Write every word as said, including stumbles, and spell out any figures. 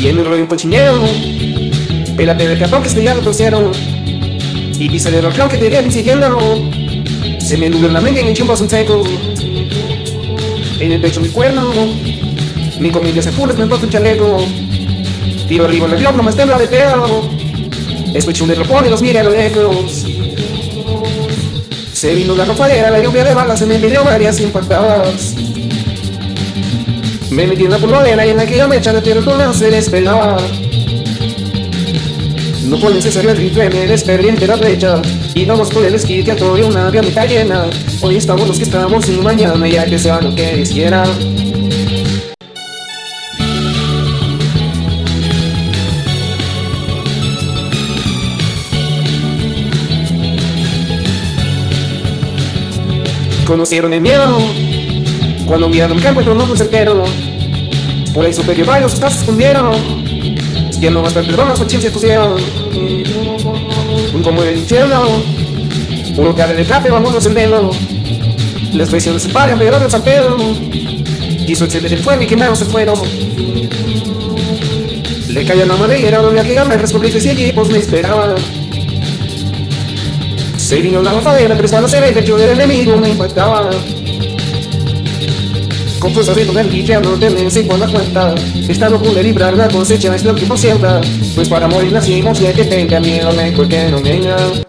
Y en el rollo un cochinero, pélate del cartón que este ya lo torcieron. Y pisa del rock que te vienen siguiendo. Se me nubla la mente en el chumbo un seco. En el pecho mi cuerno, mi comida se fules, me pongo un chaleco. Tiro arriba en el globo, no me tembla de pedo. Escucho un derropón y los mire a lo lejos. Se vino la ropadera, la lluvia de balas, se me pidió varias impactadas. Me metí en la polvadera y en aquella mecha de tierra con se despelaba. No pueden cesar el rifle, me desperdí de la brecha. Y vamos por el esquí, teatro y una avioneta llena. Hoy estamos los que estamos y mañana ya que sea lo que Dios quiera. Conocieron el miedo cuando miraron que encuentro no fue certero. Por ahí supe que varios hasta se escondieron. Y no más perdón las conciencias pusieron. Un como el infierno, uno que abre el café, vamos a encenderlo. Las traiciones se pagan, pero de San Pedro. Quiso encender el fuego y quemaron se fueron. Le cayó la madera, donde aquella me respondiste y equipos me esperaban. Se vino la rafadera, pero cuando se ve el pecho del enemigo me impactaba. Confuso ritmo del guille, no tenés en cuenta cuenta. Esta no pude librar la cosecha, es lo que por siempre. Pues para morir nacimos y el que tenga miedo mejor que no venga.